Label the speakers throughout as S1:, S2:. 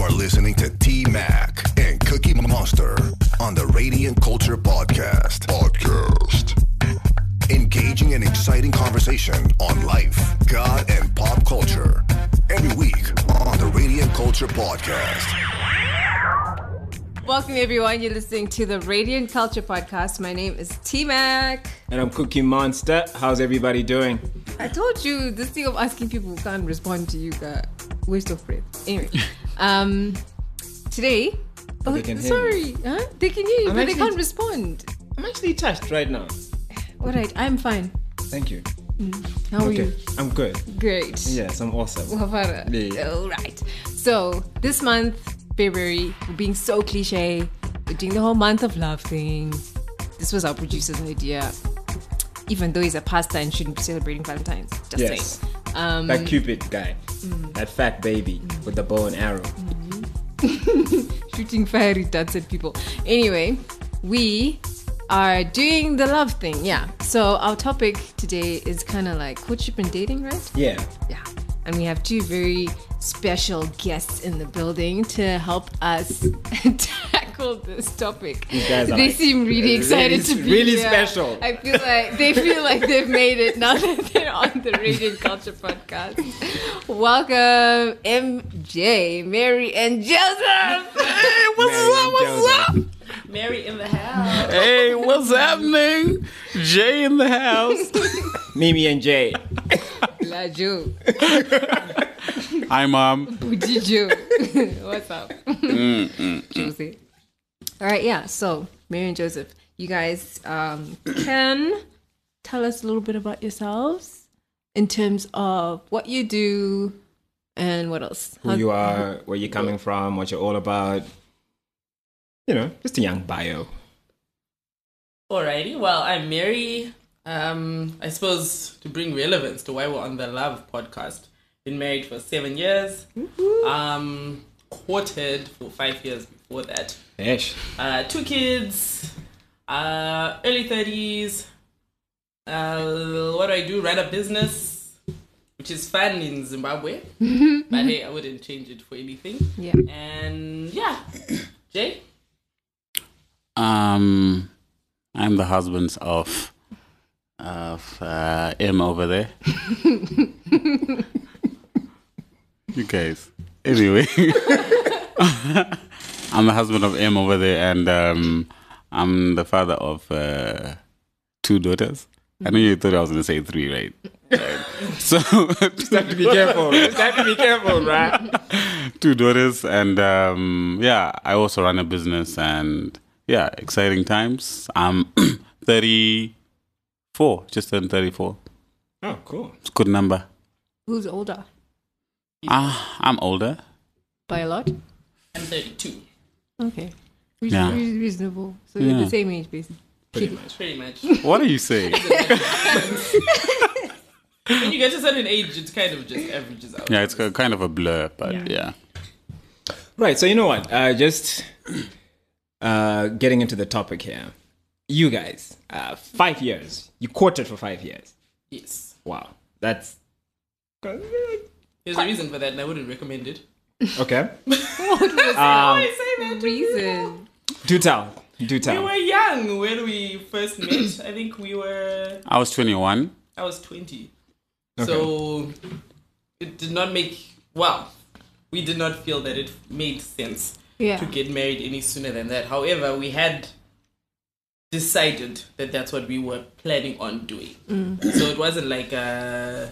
S1: are listening to T-Mac and Cookie Monster on the Radiant Culture Podcast. Engaging in exciting conversation on life, God, and pop culture. Every week on the Radiant Culture Podcast.
S2: Welcome everyone, you're listening to the Radiant Culture Podcast. My name is T-Mac.
S3: And I'm Cookie Monster. How's everybody doing?
S2: I told you, this thing of asking people who can't respond to you, waste of breath. Anyway, today...
S3: They can hear
S2: sorry, huh? They can hear you, but they can't respond.
S3: I'm actually touched right now.
S2: Alright, I'm fine.
S3: Thank you.
S2: How are you?
S3: I'm good.
S2: Great.
S3: Yes, I'm awesome.
S2: Wafara.
S3: Yeah.
S2: Alright. So, this month, February, we're being so cliche. We're doing the whole month of love thing. This was our producer's idea. Even though he's a pastor and shouldn't be celebrating Valentine's. Just
S3: Yes.
S2: saying.
S3: That Cupid guy. That fat baby with the bow and arrow.
S2: Shooting fiery darts at people. Anyway, we are doing the love thing. Yeah. So our topic today is kind of like courtship and dating, right?
S3: Yeah.
S2: Yeah. And we have two very special guests in the building to help us tackle this topic.
S3: These guys are
S2: they
S3: like
S2: seem really excited to be
S3: really
S2: here.
S3: special.
S2: I feel like they feel like they've made it now that they're on the Radiant Culture Podcast. Welcome, MJ, Mary, and Joseph.
S3: Hey, what's up?
S4: Mary in the house.
S5: Hey, what's happening? Jay in the house.
S3: Mimi and Jay.
S2: La Joe.
S5: Hi, Mom.
S2: Bougie Joe. What's up? Josie. All right, yeah. So, Mary and Joseph, you guys can tell us a little bit about yourselves in terms of what you do and what else?
S3: Who you are, where you're coming from, what you're all about. You know, just a young bio.
S4: Alrighty, well, I'm Mary. I suppose to bring relevance to why we're on the Love podcast. Been married for 7 years. Courted for 5 years before that.
S3: Ish.
S4: 2 kids. Early 30s. What do I do? Run a business, which is fun in Zimbabwe. But hey, I wouldn't change it for anything.
S2: Yeah.
S4: And yeah, Jay?
S5: I'm the husband of M over there. You guys. Anyway, I'm the husband of M over there, and I'm the father of 2 daughters. I know you thought I was going to say 3, right? So
S3: Just have to be careful. Just have to be careful, right?
S5: 2 daughters, and yeah, I also run a business, and yeah, exciting times. I'm 34, just turned 34.
S3: Oh, cool.
S5: It's a good number.
S2: Who's older?
S5: I'm older.
S2: By a lot?
S4: I'm 32.
S2: Okay.
S5: Yeah.
S2: Reasonable. So you're the same age, basically.
S4: Pretty much.
S5: What are you saying?
S4: When you get to a certain age, it kind of just averages out.
S5: Yeah, it's kind of a blur, but yeah.
S3: Right, so you know what? Just getting into the topic here. You guys, 5 years. You courted for 5 years.
S4: Yes.
S3: Wow. That's...
S4: There's a reason for that, and I wouldn't recommend it.
S3: Okay.
S4: I say that to
S2: Reason.
S3: Do tell. Do
S4: We
S3: tell.
S4: were young when we first met. I think
S5: I was 21.
S4: I was 20.
S3: Okay.
S4: So it did not make, we did not feel that it made sense
S2: Yeah.
S4: to get married any sooner than that. However, we had decided that that's what we were planning on doing. So it wasn't like a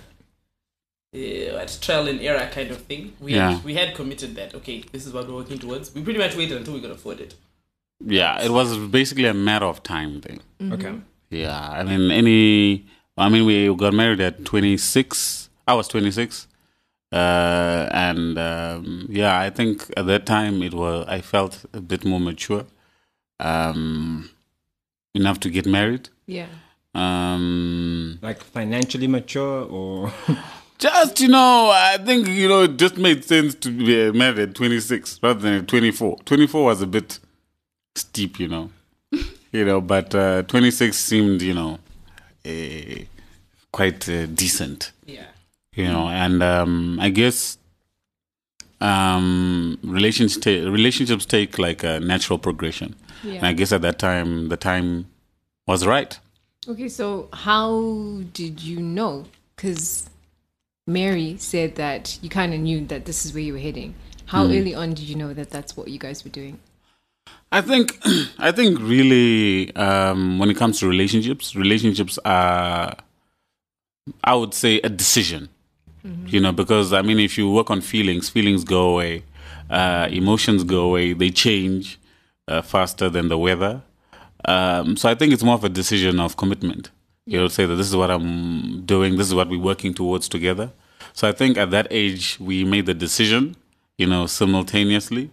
S4: trial and error kind of thing. We had committed that, okay, this is what we're working towards. We pretty much waited until we could afford it.
S5: Yeah, it was basically a matter of time thing.
S3: Okay.
S5: Yeah, I mean, we got married at 26. I was 26. And yeah, I think at that time I felt a bit more mature. Enough to get married.
S2: Yeah.
S3: Like financially mature or...
S5: Just, I think, it just made sense to be married at 26 rather than at 24. 24 was a bit steep, but 26 seemed, quite decent.
S4: Yeah.
S5: And I guess relationships take like a natural progression.
S2: Yeah.
S5: And I guess at that time, the time was right.
S2: Okay, so how did you know? Because Mary said that you kind of knew that this is where you were heading. How early on did you know that that's what you guys were doing?
S5: I think really when it comes to relationships are, I would say, a decision. Because I mean, if you work on feelings go away, emotions go away, they change faster than the weather. So I think it's more of a decision of commitment. You'll say that this is what I'm doing, this is what we're working towards together. So I think at that age we made the decision, simultaneously,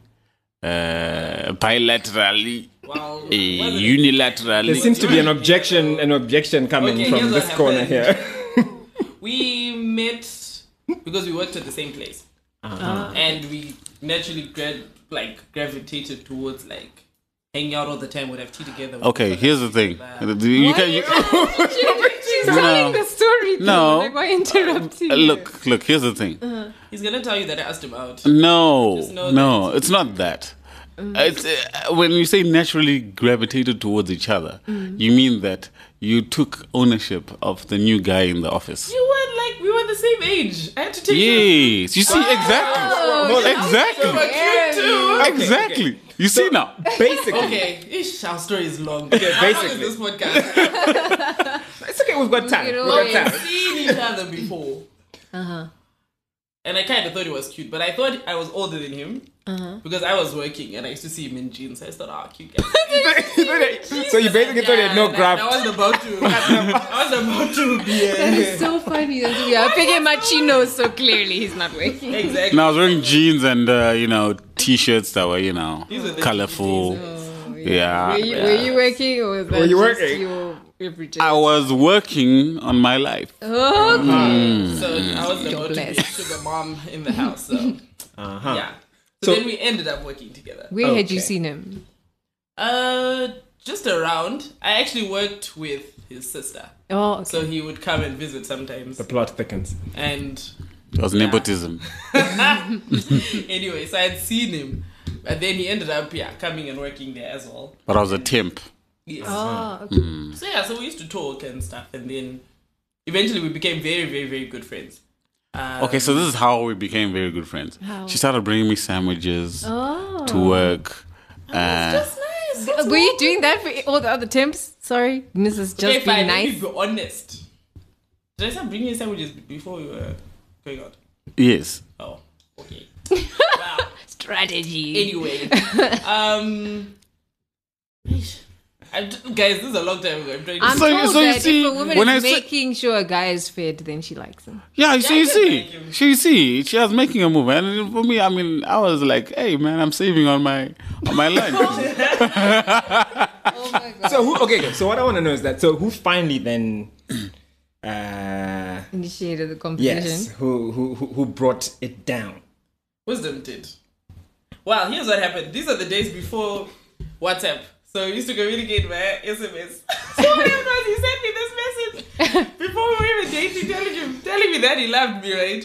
S5: bilaterally, unilaterally.
S3: There seems to be an objection coming
S4: Okay,
S3: from
S4: here's
S3: this
S4: what
S3: corner
S4: happened.
S3: here.
S4: We met because we worked at the same place, and we naturally gravitated towards like hanging out all the time. Would have tea together.
S5: Okay, here's the thing. You can,
S2: She's telling the story.
S5: No.
S2: Like, why interrupt you?
S5: look. Here's the thing.
S4: He's gonna tell you that I asked him out.
S5: No,
S4: Just know
S5: no, it's not that. It's when you say naturally gravitated towards each other, you mean that you took ownership of the new guy in the office.
S4: You were like, we were the same age. I had to take
S5: Yes, you see, exactly, exactly,
S4: you too.
S5: exactly. You see now.
S3: Basically,
S4: Okay, our story is long.
S3: Okay,
S4: How long is
S3: basically.
S4: this podcast?
S3: it's okay. We've got time.
S2: We'll
S3: We've
S2: get
S3: got
S4: We've
S3: time.
S4: seen each other before. And I kind of thought he was cute, but I thought I was older than him because I was working and I used to see him in jeans. I thought, cute guy.
S3: So you basically thought he had no
S4: I
S3: graft.
S4: was about to. be.
S2: That is so funny. We are picking my chinos, so clearly he's not working.
S4: Exactly.
S5: Now I was wearing jeans and t-shirts that were
S4: These are the
S5: colorful. Yeah.
S2: Were you working or was that
S3: Were you
S2: just
S3: working?
S2: your everyday?
S5: I was working on my life.
S4: So I was about to be a sugar mom in the house. So yeah. So then we ended up working together.
S2: Where had you
S3: Okay.
S2: seen him?
S4: Just around. I actually worked with his sister,
S2: Oh, okay.
S4: so he would come and visit sometimes.
S3: The plot thickens.
S4: And
S5: It was nepotism.
S4: anyway, so I had seen him, but then he ended up coming and working there as well.
S5: But I was a temp.
S4: Yes.
S2: Oh, okay.
S4: So we used to talk and stuff, and then eventually we became very, very, very good friends.
S5: Okay, so this is how we became very good friends.
S2: How?
S5: She started bringing me sandwiches
S2: Oh.
S5: to work.
S4: That's nice.
S2: Were you doing that for all the other temps? Sorry, Mrs. Just
S4: Okay,
S2: being
S4: fine. Let
S2: nice.
S4: me be honest. Did I start bringing you sandwiches before we were going out?
S5: Yes.
S4: Oh, okay. Wow.
S2: Strategy.
S4: Anyway, guys, this is a long time ago. I'm trying to.
S2: I'm
S5: So-
S2: told
S5: so you
S2: that
S5: see,
S2: if a woman
S5: when
S2: is
S5: I say-
S2: making sure a guy is fed, then she likes him.
S5: Yeah, you see,
S4: thank you.
S5: she was making a move, and for me, I mean, I was like, "Hey, man, I'm saving on my lunch."
S2: Oh my god.
S3: So so what I want to know is that who finally then
S2: Initiated the competition.
S3: yes who brought it down?
S4: Wisdom did. Well, here's what happened. These are the days before WhatsApp. So we used to communicate via SMS. So what happened was he sent me this message before we were even dating, telling me that he loved me, right?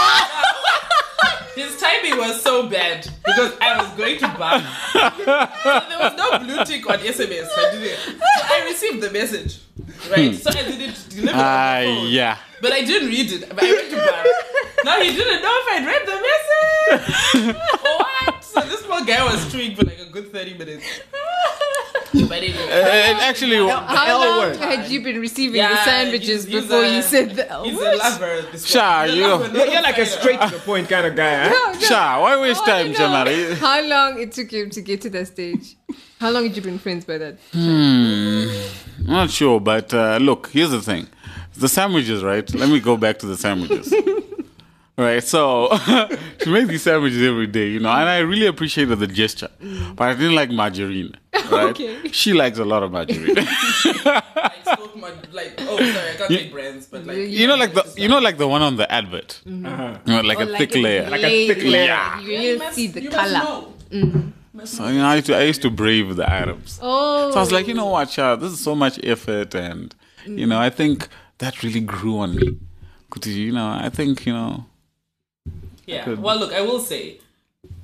S4: His timing was so bad because I was going to bar. So there was no blue tick on SMS. I didn't. So I received the message, right? So I didn't deliver it on the phone.
S5: Yeah.
S4: But I didn't read it. But I went to bar. Now he didn't know if I'd read the message. What? So this poor guy was chewing for like a good 30 minutes. But anyway.
S5: And actually,
S2: How long
S3: word.
S2: had you been receiving
S4: Yeah,
S2: the sandwiches
S4: he's
S2: before
S4: a-
S2: you said the
S4: He's a
S2: what?
S4: lover. This
S5: Sha,
S4: one. He's a
S5: you-
S4: lover, not
S3: You're like a
S4: fighter.
S3: straight to the point kind of guy, huh?
S5: Sha, why waste
S2: I
S5: time,
S2: wanna know
S5: Jamari?
S2: How long it took him to get to that stage? How long had you been friends by that?
S5: I'm not sure, but look, here's the thing. The sandwiches, right? Let me go back to the sandwiches. Right, so she makes these sandwiches every day, and I really appreciated the gesture, but I didn't like margarine. Right?
S2: Okay.
S5: She likes a lot of margarine.
S4: I spoke my, like, oh, sorry, I can't say brands, but like.
S5: like the one on the advert, like
S2: Or
S5: a thick layer.
S3: Like a thick layer.
S2: Yeah. You really see the
S4: you must
S2: color.
S4: know.
S5: So I used to brave the items.
S2: Oh.
S5: So I was like, you know what, child, this is so much effort, and I think that really grew on me. I think
S4: Yeah. Well, look, I will say,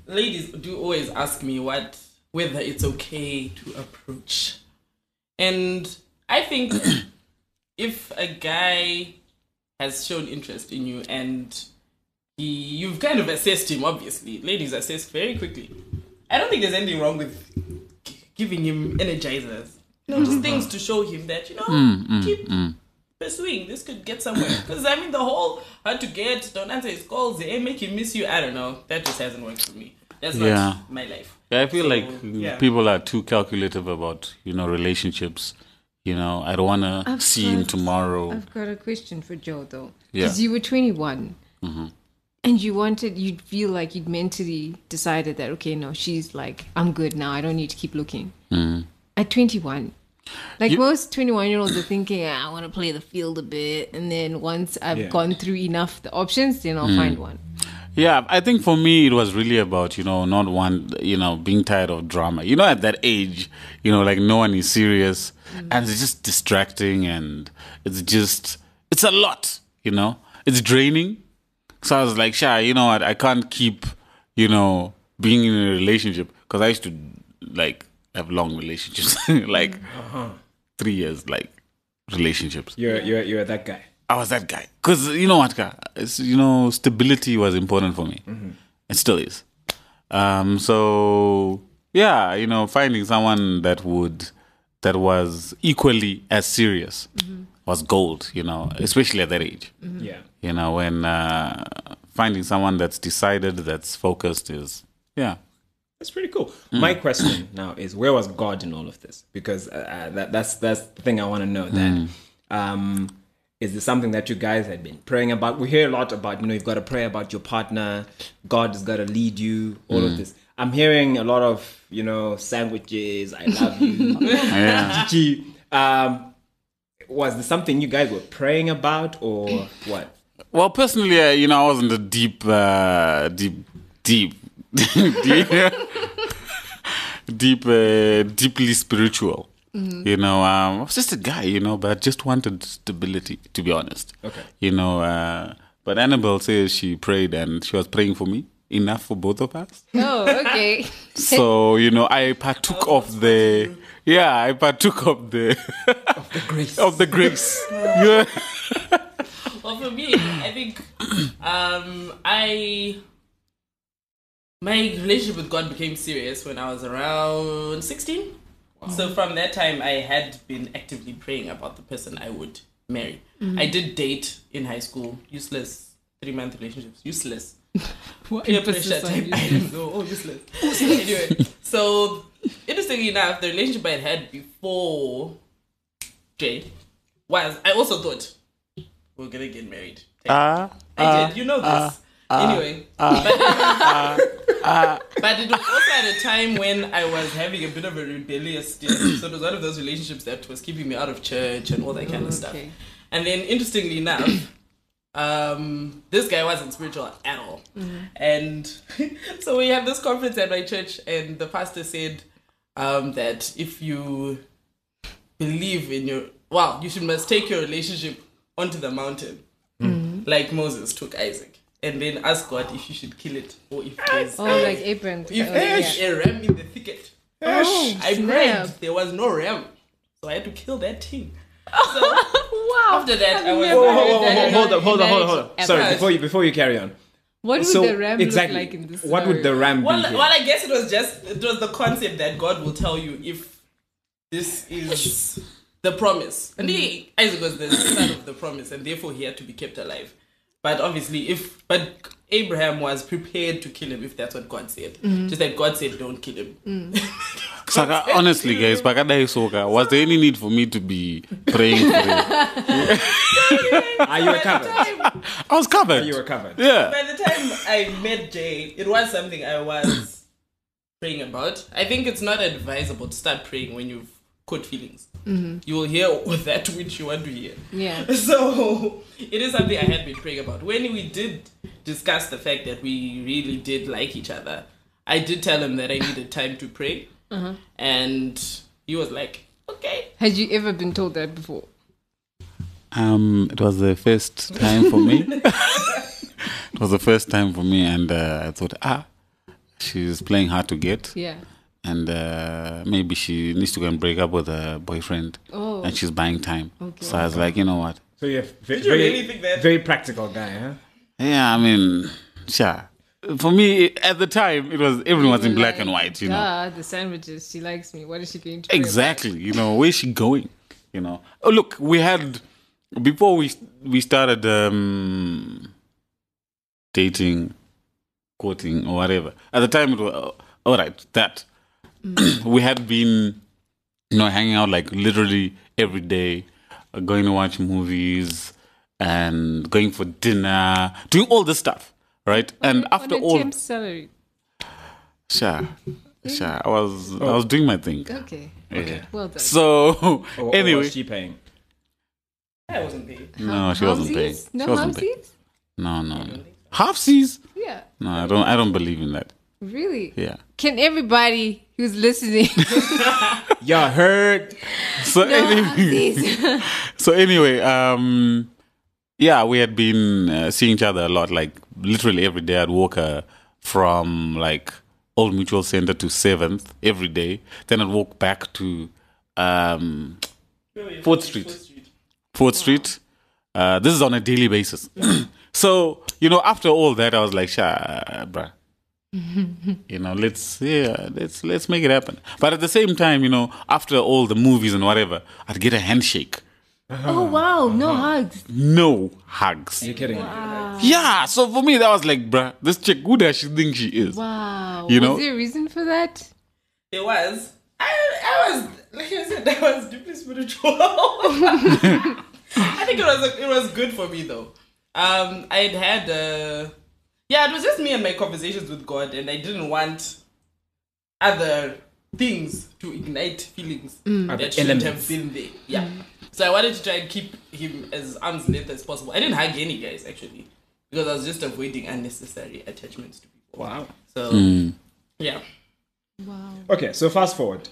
S4: ladies do always ask me whether it's okay to approach. And I think if a guy has shown interest in you and you've kind of assessed him, obviously. Ladies assess very quickly. I don't think there's anything wrong with giving him energizers. Just things to show him that, keep pursuing. This could get somewhere. Because, I mean, the whole hard to get, don't answer his calls, they make him miss you. I don't know. That just hasn't worked for me. That's not my life.
S5: Yeah, I feel people are too calculative about, relationships. I don't want to see him tomorrow.
S2: I've got a question for Joe, though.
S5: Yeah.
S2: Because you were 21. Mm-hmm. And you'd feel like you'd mentally decided that, okay, no, she's like, I'm good now. I don't need to keep looking.
S5: Mm-hmm.
S2: At 21. Like most 21-year-olds are thinking, I want to play the field a bit. And then once I've gone through enough the options, then I'll find one.
S5: Yeah, I think for me, it was really about, being tired of drama. At that age, like no one is serious. And it's just distracting and it's a lot, It's draining. So I was like, Sha, you know what? I can't keep, being in a relationship. Because I used to, have long relationships. 3 years, relationships.
S3: You're that guy.
S5: I was that guy. Because, you know what, stability was important for me. Mm-hmm. It still is. So, yeah, finding someone that was equally as serious was gold, especially at that age.
S3: Mm-hmm. Yeah.
S5: When finding someone that's decided, that's focused is,
S3: That's pretty cool. My question now is, where was God in all of this? Because that's the thing I want to know. That is this something that you guys had been praying about? We hear a lot about, you've got to pray about your partner. God has got to lead you. All of this. I'm hearing a lot of, sandwiches. I love you. Gigi. Was this something you guys were praying about, or what?
S5: Well, personally, I wasn't a deeply spiritual. Mm-hmm. I was just a guy, but I just wanted stability, to be honest.
S3: Okay.
S5: But Annabelle says she prayed and she was praying for me enough for both of us.
S2: Oh, okay.
S5: So, I partook of the
S3: grace.
S5: Of the grace. Yeah.
S4: Well, for me, I think my relationship with God became serious when I was around 16. Wow. So from that time, I had been actively praying about the person I would marry. Mm-hmm. I did date in high school. Useless 3-month relationships. Useless. Peer pressure type. I don't know. Oh, useless. Anyway, so interestingly enough, the relationship I had before Jay was, I also thought we're going to get married. I did. You know this. Anyway. But it was also at a time when I was having a bit of a rebellious state. So it was one of those relationships that was keeping me out of church and all that kind of stuff. And then interestingly enough, this guy wasn't spiritual at all. Mm-hmm. And so we had this conference at my church and the pastor said that if you believe in you must take your relationship onto the mountain, like Moses took Isaac. And then ask God if you should kill it or if there's
S2: like Abraham.
S4: A ram in the thicket. I prayed. There was no ram, so I had to kill that thing. So
S2: wow!
S4: After that, I was
S3: hold on. Sorry, before you carry on.
S2: What would the ram look like in this story?
S3: What would the ram be?
S4: Well, I guess it was the concept that God will tell you if this is the promise. And Isaac was the son of the promise, and therefore he had to be kept alive. But obviously, Abraham was prepared to kill him if that's what God said. Just that God said, don't kill him.
S5: Honestly, guys, was there any need for me to be praying for him?
S3: You were covered.
S5: I was covered.
S3: You were covered.
S5: Yeah.
S4: By the time I met Jay, it was something I was praying about. I think it's not advisable to start praying when you've caught feelings. Mm-hmm. You will hear that which you want to hear.
S2: Yeah.
S4: So it is something I had been praying about. When we did discuss the fact that we really did like each other, I did tell him that I needed time to pray. Uh-huh. And he was like, okay.
S2: Had you ever been told that before?
S5: It was the first time for me. It was the first time for me, and I thought, she's playing hard to get.
S2: Yeah.
S5: And maybe she needs to go and break up with her boyfriend.
S2: Oh.
S5: And she's buying time.
S2: Okay.
S5: So I was like, you know what?
S3: So you're
S4: Did you really think that?
S3: very practical guy, huh?
S5: Yeah, I mean, sure. For me, at the time, everyone was in black and white, you know.
S2: The sandwiches. She likes me. What is she going to do?
S5: Exactly. You know, where's she going? You know. Oh, look, we had before we started dating, courting, or whatever. At the time, it was all right. That we had been, hanging out like literally every day, going to watch movies and going for dinner, doing all this stuff, right? And after
S2: on a
S5: all,
S2: temp salary.
S5: sure, I was doing my thing.
S2: Okay.
S5: Yeah.
S2: Well done.
S5: So
S3: Or
S5: anyway,
S3: was she paying?
S4: I wasn't paid.
S5: no, she wasn't paying.
S2: Halvesies? No
S5: She wasn't paying.
S2: halvesies?
S5: No. Half seas?
S2: Yeah.
S5: No, I don't believe in that.
S2: Really?
S5: Yeah.
S2: Can everybody who's listening
S3: Y'all heard?
S5: So anyway,
S2: halvesies?
S5: so anyway, yeah, we had been seeing each other a lot. Like literally every day, I'd walk her from like Old Mutual Center to 7th every day. Then I'd walk back to 4th Street. 4th Street. This is on a daily basis. So, after all that, I was like, bruh. Let's make it happen. But at the same time, after all the movies and whatever, I'd get a handshake.
S2: Oh, wow. No hugs.
S5: No hugs.
S3: You're kidding.
S5: Yeah, so for me, that was like, bruh, this chick, who does she think she is?
S2: Wow.
S5: You know?
S2: Was there a reason for that?
S4: It was. I was, like I said, I was deeply spiritual. I think it was good for me though. I'd had it was just me and my conversations with God, and I didn't want other things to ignite feelings that shouldn't have been there. Yeah. So I wanted to try and keep him as arm's length as possible. I didn't hug any guys actually, because I was just avoiding unnecessary attachments to people.
S3: Wow.
S4: So yeah.
S2: Wow.
S3: Okay, so fast forward.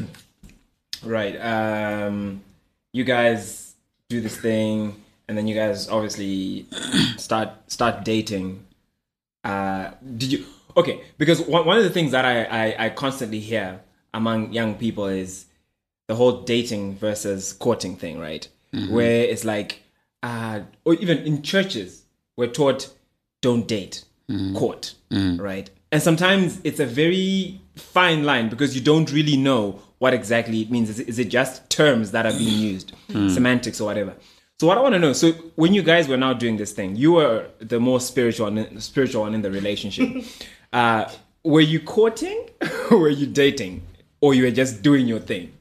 S3: Right. You guys do this thing, and then you guys obviously start dating. Did you? Okay, because one of the things that I constantly hear among young people is the whole dating versus courting thing, right? Mm-hmm. Where it's like, or even in churches, we're taught don't date, court, right? And sometimes it's a very fine line because you don't really know what exactly it means. Is it just terms that are being used, semantics or whatever? So what I want to know, so when you guys were now doing this thing, you were the more spiritual one in the relationship. Were you courting or were you dating? Or you were just doing your thing?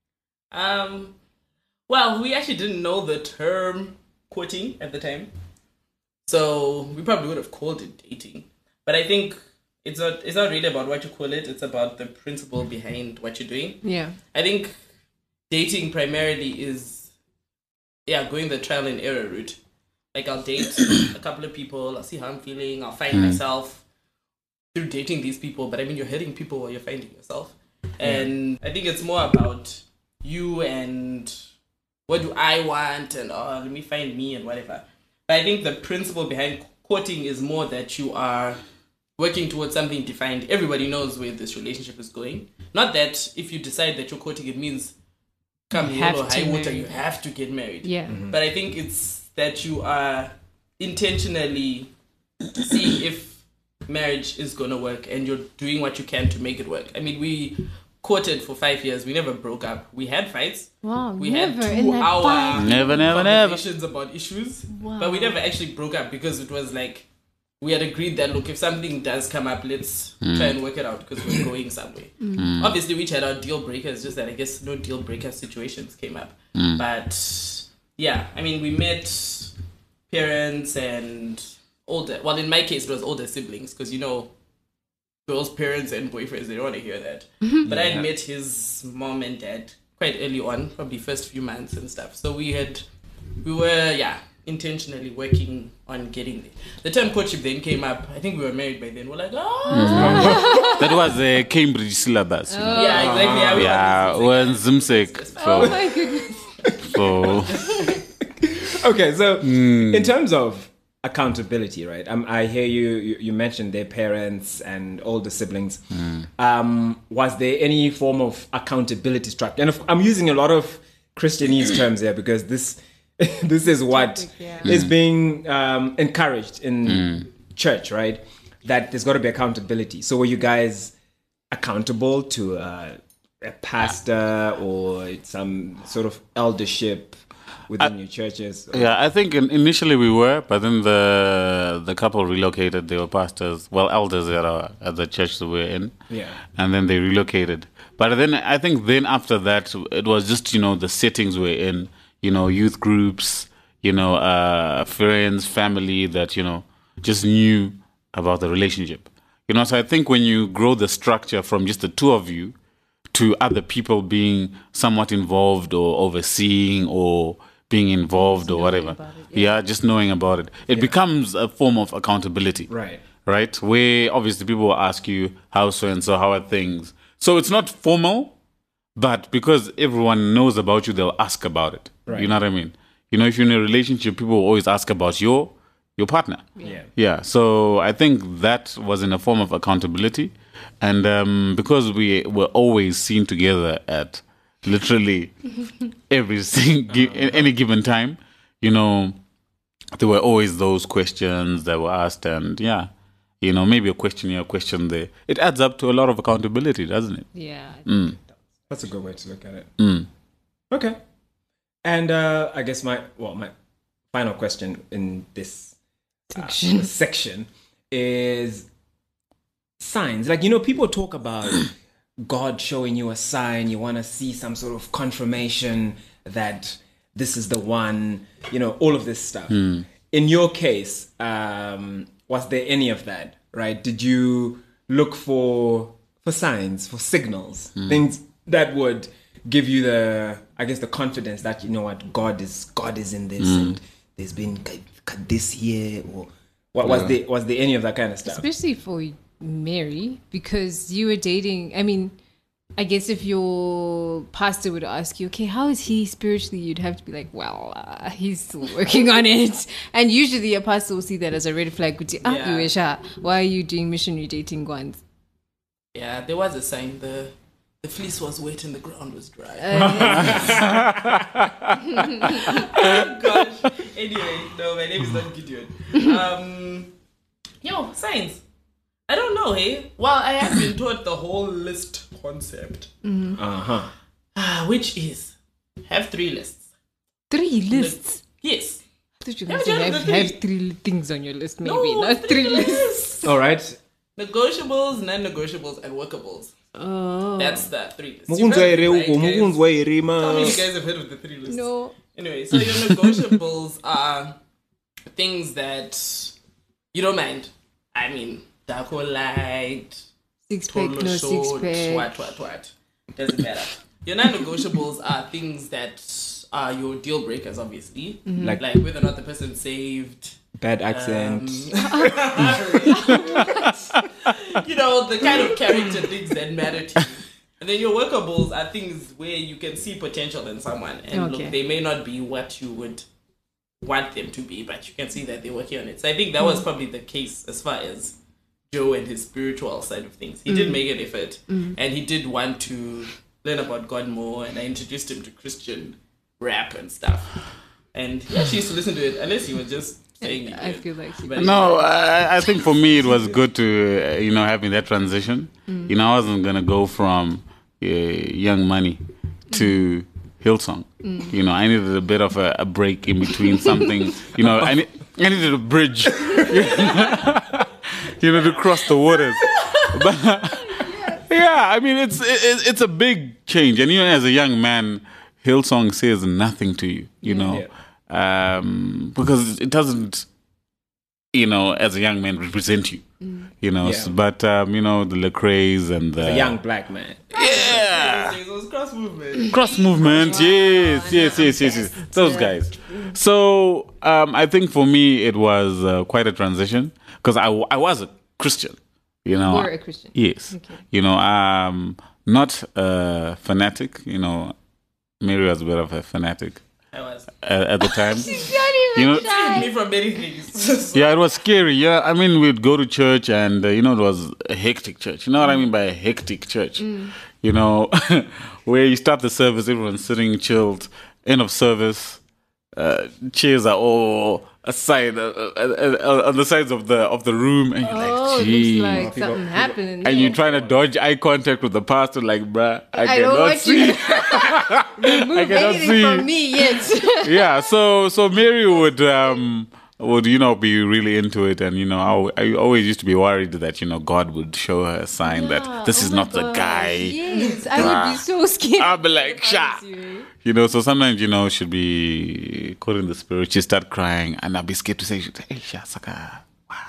S4: Well, we actually didn't know the term courting at the time. So we probably would have called it dating. But I think it's not really about what you call it. It's about the principle behind what you're doing.
S2: Yeah.
S4: I think dating primarily is, going the trial and error route. Like I'll date a couple of people. I'll see how I'm feeling. I'll find myself through dating these people. But I mean, you're hurting people while you're finding yourself. And I think it's more about you and what do I want and let me find me and whatever. But I think the principle behind courting is more that you are working towards something defined. Everybody knows where this relationship is going. Not that if you decide that you're courting, it means come hell or high water, you have to get married.
S2: Yeah.
S3: Mm-hmm.
S4: But I think it's that you are intentionally seeing if marriage is going to work and you're doing what you can to make it work. I mean, we courted for 5 years. We never broke up. We had fights.
S2: Wow.
S4: We
S2: never
S4: had
S2: in
S4: 2
S2: that
S4: hour
S2: fight.
S5: Never.
S4: conversations about issues.
S2: Wow.
S4: But we never actually broke up because it was like we had agreed that, look, if something does come up, let's try and work it out because we're going somewhere. Obviously, we each had our deal breakers, just that I guess no deal breaker situations came up. But yeah, I mean, we met parents and older, well, in my case, it was older siblings because, girls' parents and boyfriends, they don't want to hear that. But I had met his mom and dad quite early on, probably first few months and stuff. So we were intentionally working on getting there. The term courtship then came up. I think we were married by then. We're like,
S5: That was a Cambridge syllabus.
S4: yeah, exactly.
S5: Yeah, when Zimsek.
S2: Oh
S5: So,
S2: my goodness.
S5: so
S3: Okay, so in terms of accountability, right? I hear you mentioned their parents and older siblings. Was there any form of accountability structure? And I'm using a lot of Christianese terms here because this is what is being encouraged in church, right? That there's got to be accountability. So were you guys accountable to a pastor or some sort of eldership within your churches?
S5: Yeah, I think initially we were, but then the couple relocated. They were pastors, elders at the church that we're in.
S3: Yeah.
S5: And then they relocated. But then I think after that, it was just, the settings we're in, youth groups, friends, family that, just knew about the relationship. So I think when you grow the structure from just the two of you to other people being somewhat involved or overseeing or being involved or whatever. Just knowing about it. It becomes a form of accountability. Right? Where obviously people will ask you, how so-and-so, how are things? So it's not formal, but because everyone knows about you, they'll ask about it.
S3: Right.
S5: You know what I mean? If you're in a relationship, people will always ask about your partner. Yeah. So I think that was in a form of accountability. And because we were always seen together at literally any given time, there were always those questions that were asked. And maybe a question here, a question there. It adds up to a lot of accountability, doesn't it?
S2: Yeah.
S3: That's a good way to look at it. Okay. And I guess my final question in this section is signs. Like, people talk about God showing you a sign. You want to see some sort of confirmation that this is the one, all of this stuff. In your case, was there any of that, right? Did you look for signs, for signals, things that would give you the confidence that, what, God is in this and there's been this here, or what was there any of that kind of stuff?
S2: Especially for Mary, because you were dating. I mean, I guess if your pastor would ask you, okay, how is he spiritually? You'd have to be like, well, he's still working on it. And usually a pastor will see that as a red flag. Why are you doing missionary dating once?
S4: Yeah, there was a sign. The fleece was wet and the ground was dry. Gosh. Anyway, no, my name is not Gideon. Signs. I don't know, hey? Well, I have been taught the whole list concept. Which is, have 3 lists.
S2: 3 lists?
S4: Yes.
S2: I thought you were going to have 3 things on your list, maybe.
S4: No,
S2: not 3 lists.
S3: All right.
S4: Negotiables, non-negotiables, and workables.
S2: Oh.
S4: That's the 3 lists.
S3: How many
S4: you guys have heard of the 3 lists?
S2: No.
S4: Anyway, so your negotiables are things that you don't mind. I mean, dark or light,
S2: 6-pack, no
S4: short,
S2: 6-pack.
S4: what. Doesn't matter. Your non-negotiables are things that are your deal breakers, obviously. Like whether or not the person's saved.
S3: Bad accent.
S4: The kind of character things that matter to you. And then your workables are things where you can see potential in someone. And look, they may not be what you would want them to be, but you can see that they're working on it. So I think that was probably the case as far as Joe and his spiritual side of things. He did make an effort, and he did want to learn about God more, and I introduced him to Christian rap and stuff. And he actually used to listen to it, unless he was just saying it.
S2: I feel like
S5: I think for me it was good to, having that transition. I wasn't going to go from Young Money to Hillsong. I needed a bit of a break in between something. I needed a bridge, to cross the waters. But yeah, I mean, it's a big change. And as a young man, Hillsong says nothing to you, because it doesn't, as a young man, represent you. But the Lecrae's and the
S3: young black man.
S5: Yeah.
S4: It was cross movement.
S5: Cross movement, yes. Those guys. So I think for me it was quite a transition because I was a Christian.
S2: You were a Christian.
S5: Yes. Okay. Not a fanatic. Mary was a bit of a fanatic.
S4: I was.
S5: At the time.
S2: She's not even
S5: You know-
S2: shy.
S4: Me from many things.
S5: Yeah, it was scary. Yeah, I mean, we'd go to church and, it was a hectic church. You know what I mean by a hectic church? You know, where you start the service, everyone's sitting chilled. End of service, chairs are all aside on the sides of the room. And you're
S2: Oh,
S5: like,
S2: it
S5: gee.
S2: looks like something happened.
S5: And you're trying to dodge eye contact with the pastor, like, bruh,
S2: I don't
S5: cannot
S2: want
S5: see.
S2: you to remove
S5: I cannot
S2: anything
S5: see.
S2: from me yet.
S5: Yeah, so Mary would be really into it, and I always used to be worried that God would show her a sign that this is
S2: my
S5: not the
S2: gosh.
S5: guy.
S2: Yes, I would be so scared.
S5: I'll be like, sha. So sometimes she'd be caught in the spirit, she'd start crying, and I'd be scared to say, hey, sha, saka,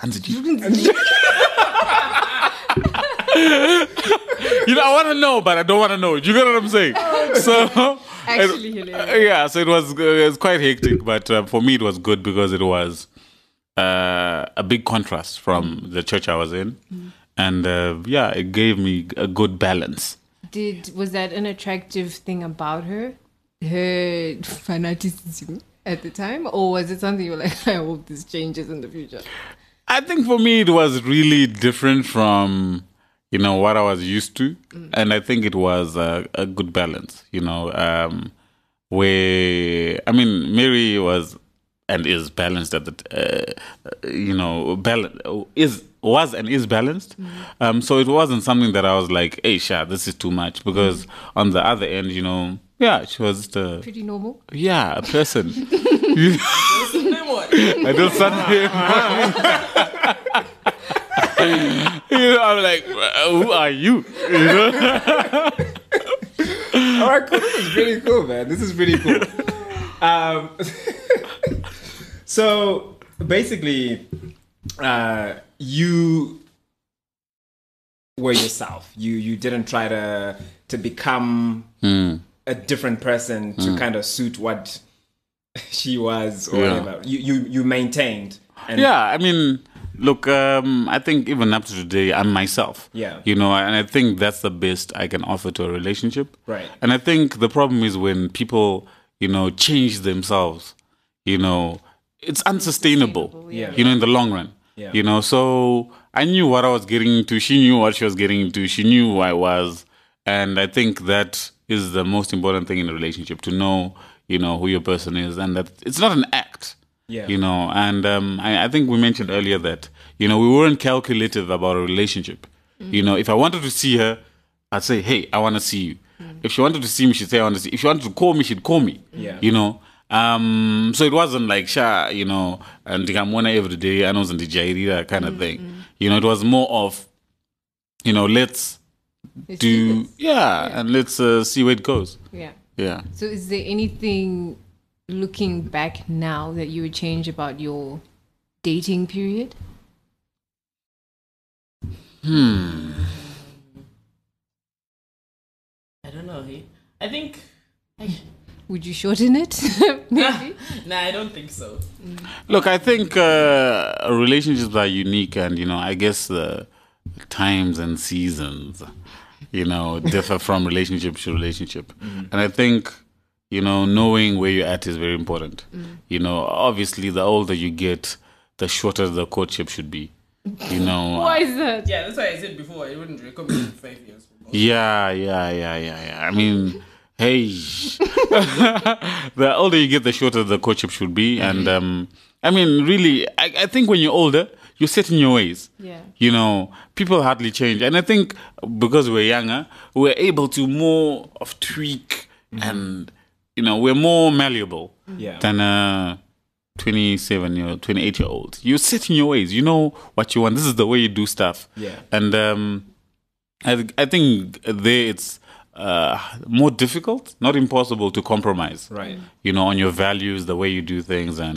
S5: I want to know, but I don't want to know. You get what I'm saying? So
S2: Actually hilarious.
S5: yeah, so it was quite hectic, but for me it was good because it was a big contrast from the church I was in, and it gave me a good balance.
S2: Was that an attractive thing about her fanaticism at the time, or was it something you were like, I hope this changes in the future?
S5: I think for me it was really different from what I was used to, and I think it was a good balance. Where Mary was and is balanced at the was and is balanced. So it wasn't something that I was like, hey, Sha, this is too much, because on the other end, she was just
S2: Pretty normal.
S5: a person. I don't I'm like, who are you?
S3: All right, cool. This is really cool, man. This is really cool. So basically, you were yourself. You didn't try to become a different person to kind of suit what she was or whatever. You maintained. And
S5: look, I think even up to today, I'm myself.
S3: Yeah.
S5: And I think that's the best I can offer to a relationship.
S3: Right.
S5: And I think the problem is when people, change themselves, it's unsustainable,
S3: Yeah.
S5: in the long run.
S3: Yeah.
S5: So I knew what I was getting into. She knew what she was getting into. She knew who I was. And I think that is the most important thing in a relationship, to know, who your person is, and that it's not an act.
S3: Yeah.
S5: And I think we mentioned earlier that, we weren't calculative about a relationship. If I wanted to see her, I'd say, hey, I want to see you. If she wanted to see me, she'd say, I want to see you. If she wanted to call me, she'd call me.
S3: Yeah.
S5: So it wasn't like, Sha, and Dikamona every day, I know the Jairira kind of thing. It was more of, let's do, and let's see where it goes.
S2: Yeah.
S5: Yeah.
S2: So is there anything looking back now that you would change about your dating period?
S4: I don't know. I think.
S2: Would you shorten it? Maybe.
S4: Nah, I don't think so.
S5: Look, I think relationships are unique, and I guess the times and seasons, differ from relationship to relationship. And I think, knowing where you're at is very important. Obviously, the older you get, the shorter the courtship should be.
S2: Why is that?
S4: Yeah, that's why I said before I wouldn't recommend 5 years.
S5: Yeah. I mean, hey, the older you get, the shorter the courtship should be. And really, I think when you're older, you're set in your ways.
S2: Yeah.
S5: People hardly change. And I think because we're younger, we're able to more of tweak and, we're more malleable than a 27-year-old, 28-year-old. You're set in your ways. You know what you want. This is the way you do stuff.
S3: Yeah.
S5: And I think there it's more difficult, not impossible, to compromise.
S3: Right.
S5: On your values, the way you do things, and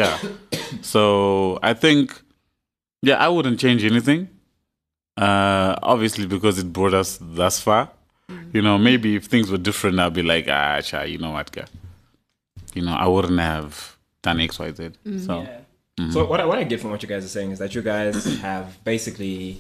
S5: So I think, I wouldn't change anything. Obviously, because it brought us thus far. Maybe if things were different, I'd be like, Cha, you know what, girl? I wouldn't have done X, Y, Z. So.
S4: Yeah.
S3: So what I get from what you guys are saying is that you guys have basically,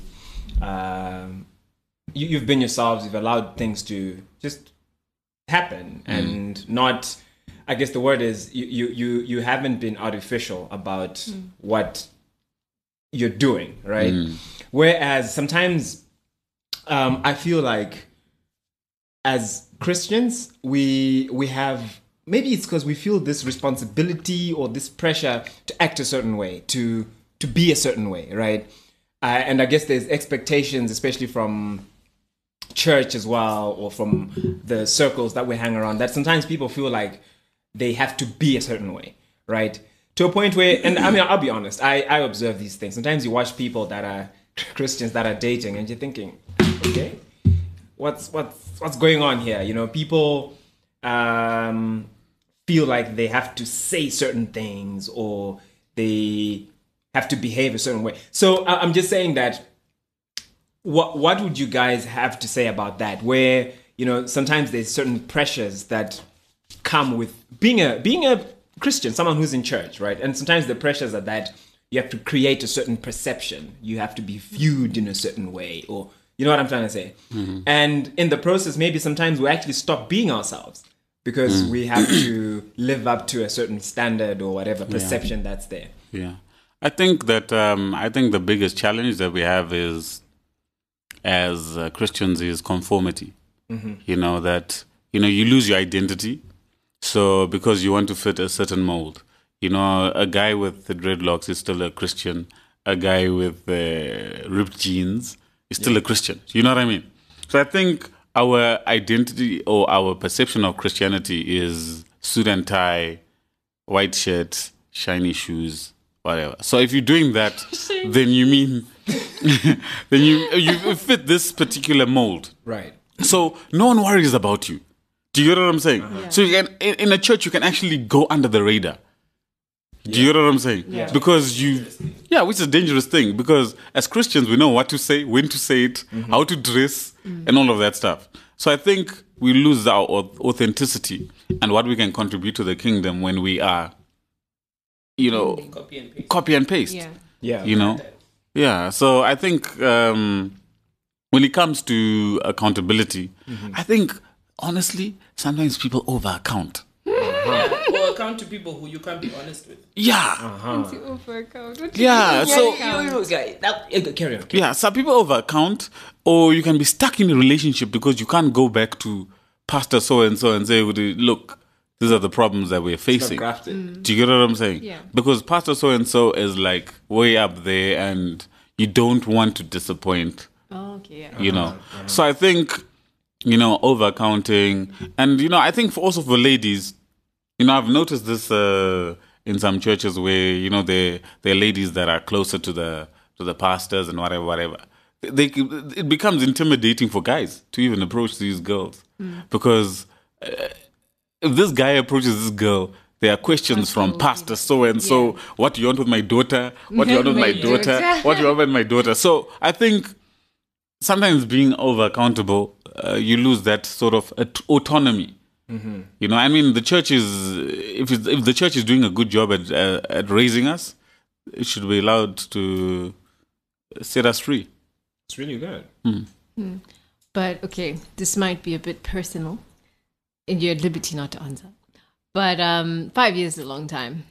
S3: you've been yourselves. You've allowed things to just happen and not. I guess the word is you haven't been artificial about what you're doing, right? Whereas sometimes I feel like as Christians we have, maybe it's because we feel this responsibility or this pressure to act a certain way, to be a certain way, right? And I guess there's expectations, especially from church as well, or from the circles that we hang around, that sometimes people feel like they have to be a certain way, right? To a point where, and I mean, I'll be honest, I observe these things. Sometimes you watch people that are Christians that are dating, and you're thinking, okay, what's going on here? You know, people feel like they have to say certain things, or they have to behave a certain way. So I'm just saying that, what would you guys have to say about that? Where, you know, sometimes there's certain pressures that come with being a Christian, someone who's in church, right? And sometimes the pressures are that you have to create a certain perception, you have to be viewed in a certain way, or you know what I'm trying to say. And in the process, maybe sometimes we actually stop being ourselves because we have to live up to a certain standard or whatever perception that's there.
S5: Yeah, I think that I think the biggest challenge that we have is, as Christians, is conformity. You know, that, you know, you lose your identity. So because you want to fit a certain mold, you know, a guy with the dreadlocks is still a Christian. A guy with ripped jeans is still a Christian. You know what I mean? So I think our identity or our perception of Christianity is suit and tie, white shirt, shiny shoes, whatever. So if you're doing that, then you mean then you fit this particular mold.
S3: Right.
S5: So no one worries about you. Do you get what I'm saying? So you can, in a church, you can actually go under the radar. Do you get what I'm saying?
S2: Yeah.
S5: Because which is a dangerous thing. Because as Christians, we know what to say, when to say it, how to dress, and all of that stuff. So I think we lose our authenticity and what we can contribute to the kingdom when we are, you know, copy and paste.
S3: Yeah.
S5: You know? Yeah. So I think when it comes to accountability, I think, honestly, sometimes people over-account.
S4: Or account to people who you can't be honest with.
S5: Yeah.
S2: Yeah.
S5: So
S3: Carry on.
S5: yeah, some people over-account, or you can be stuck in a relationship because you can't go back to Pastor so-and-so and say, look, these are the problems that we're facing.
S3: Grafted.
S5: Do you get what I'm saying?
S2: Yeah.
S5: Because Pastor so-and-so is like way up there and you don't want to disappoint, you know. So I think, you know, over-counting. And, you know, I think also for ladies, you know, I've noticed this in some churches where, you know, there are ladies that are closer to the pastors and whatever. It becomes intimidating for guys to even approach these girls. Because if this guy approaches this girl, there are questions from Pastor so-and-so. What do you want with my daughter? What do you want with my daughter? What do you want with my daughter? So I think sometimes being over-accountable, you lose that sort of autonomy. You know, I mean, the church is, if the church is doing a good job at raising us, it should be allowed to set us free.
S3: It's really good.
S2: But okay, this might be a bit personal, and you're at liberty not to answer. But 5 years is a long time.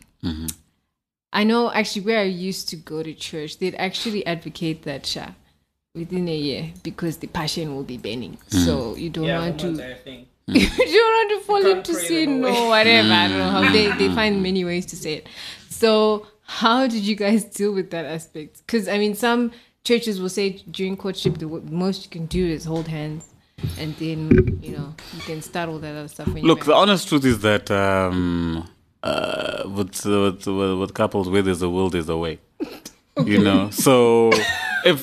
S2: I know actually where I used to go to church, they'd actually advocate that within a year, because the passion will be burning. So you don't want to. You don't want to fall into sin or whatever. I don't know how they find many ways to say it. So how did you guys deal with that aspect? Because I mean, some churches will say during courtship the most you can do is hold hands, and then you know you can start all that other stuff. When
S5: Look, the honest truth is that with couples, where there's a will, there's a way. You know, so if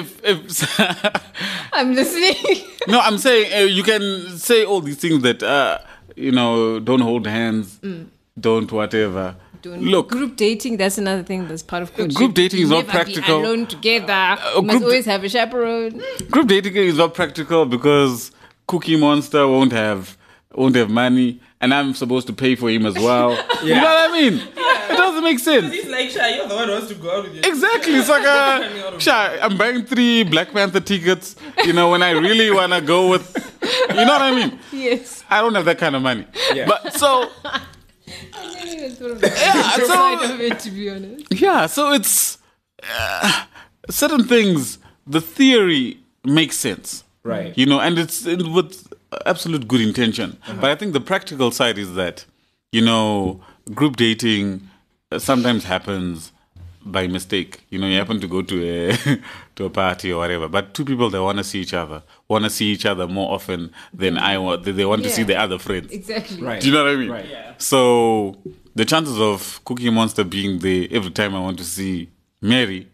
S2: I'm listening.
S5: No, I'm saying you can say all these things that you know, don't hold hands, don't whatever. Look,
S2: group dating, that's another thing that's part of courtship.
S5: Group dating is not
S2: Never
S5: practical.
S2: Be alone together. You must always have a chaperone.
S5: Group dating is not practical because Cookie Monster won't have money, and I'm supposed to pay for him as well. You know what I mean? It doesn't make sense.
S4: He's like, you're the one who wants to go out with you.
S5: Exactly. It's like I'm buying 3 Black Panther tickets, you know, when I really want to go with, you know what I mean?
S2: Yes.
S5: I don't have that kind of money.
S3: Yeah.
S5: But so
S2: even thought of the side of it, to be honest.
S5: Yeah, so it's certain things. The theory makes sense,
S3: Right.
S5: you know, and it's with absolute good intention. But I think the practical side is that, you know, group dating sometimes happens by mistake. You know, you happen to go to a to a party or whatever, but two people that want to see each other more often than I want. They want to see the other friends.
S2: Exactly.
S3: Right.
S5: Do you know what I mean?
S3: Right.
S4: Yeah.
S5: So the chances of Cookie Monster being there every time I want to see Mary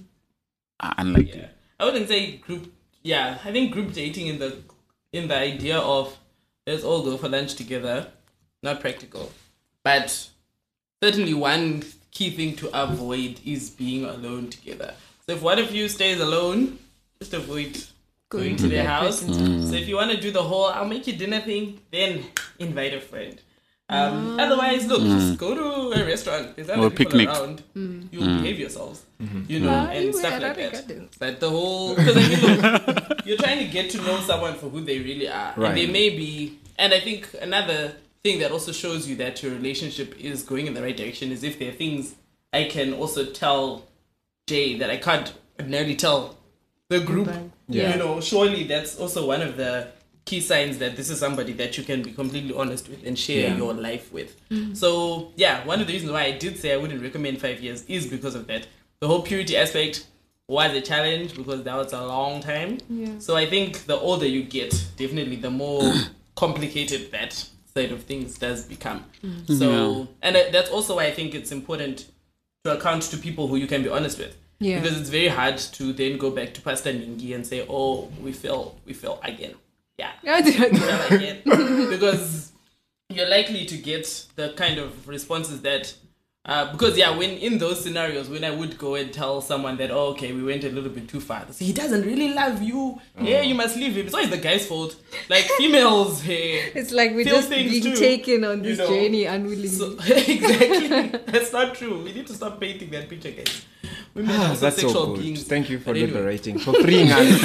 S5: are unlikely.
S4: Yeah. I wouldn't say group. Yeah, I think group dating in the idea of let's all go for lunch together, not practical. But certainly one key thing to avoid is being alone together. So if one of you stays alone, just avoid going to their house. So if you want to do the whole I'll make you dinner thing, then invite a friend. Otherwise, look, just go to a restaurant. There's other
S5: Or
S4: people
S5: picnic.
S4: around. You'll behave yourselves, you know, and
S2: anyway,
S4: stuff
S2: I
S4: like
S2: think I
S4: that.
S2: didn't.
S4: But the whole, because I mean, look, you're trying to get to know someone for who they really are,
S3: Right.
S4: and they may be. And I think another thing that also shows you that your relationship is going in the right direction is if there are things I can also tell Jay that I can't ordinarily tell the group.
S3: Yeah.
S4: You know, surely that's also one of the key signs that this is somebody that you can be completely honest with and share your life with. So yeah, one of the reasons why I did say I wouldn't recommend 5 years is because of that. The whole purity aspect was a challenge because that was a long time.
S2: Yeah.
S4: So I think the older you get, definitely the more complicated that side of things does become. So, and that's also why I think it's important to account to people who you can be honest with.
S2: Yeah.
S4: Because it's very hard to then go back to Pastor Ningi and say, oh, we fell again. Yeah. Fell again. Because you're likely to get the kind of responses that because when in those scenarios when I would go and tell someone that okay we went a little bit too far, they say he doesn't really love you, you must leave him. It's always the guy's fault. Like females,
S2: It's like we're
S4: feel
S2: just
S4: things
S2: being
S4: too,
S2: taken on this
S4: you know.
S2: journey unwillingly.
S4: So, exactly. That's not true. We need to stop painting that picture, guys. Women are also
S3: That's
S4: sexual
S3: so good.
S4: beings.
S3: Thank you for
S4: But anyway.
S3: liberating, for freeing us.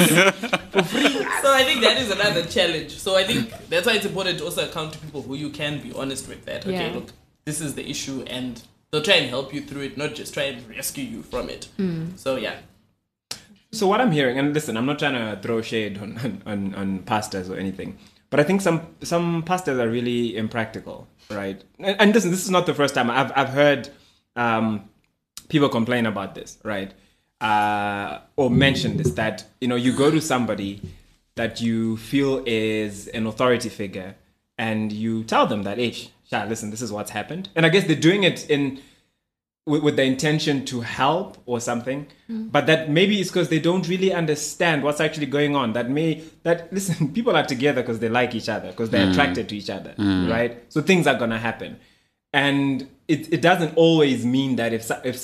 S4: So I think that is another challenge. So I think that's why it's important to also account to people who you can be honest with that. Okay,
S2: Yeah.
S4: look, this is the issue and they'll try and help you through it, not just try and rescue you from it. So yeah.
S3: So what I'm hearing, and listen, I'm not trying to throw shade on pastors or anything, but I think some pastors are really impractical, right? And listen, this is not the first time I've heard people complain about this, right? Or mention this, that you go to somebody that you feel is an authority figure, and you tell them that, hey, listen, this is what's happened, and I guess they're doing it with the intention to help or something, but that maybe it's because they don't really understand what's actually going on. Listen, people are together because they like each other, because they're attracted to each other, right? So things are gonna happen, and it doesn't always mean that